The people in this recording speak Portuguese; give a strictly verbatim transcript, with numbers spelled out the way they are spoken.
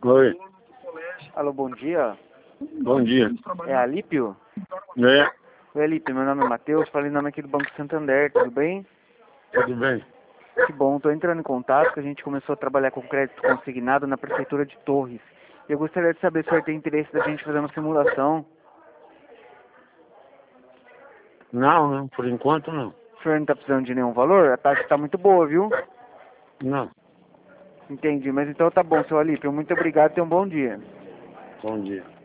Oi. Alô, bom dia. Bom dia. É Alípio? É, Oi, Alípio, meu nome é Matheus, falei em nome aqui do Banco Santander, tudo bem? tudo bem? Que bom, estou entrando em contato, que a gente começou a trabalhar com crédito consignado na Prefeitura de Torres. Eu gostaria de saber se o senhor tem interesse da gente fazer uma simulação. Não, não, por enquanto não. O senhor não está precisando de nenhum valor? A taxa está muito boa, viu? Não. Entendi, mas então tá bom, seu Alípio. Muito obrigado e tenha um bom dia. Bom dia.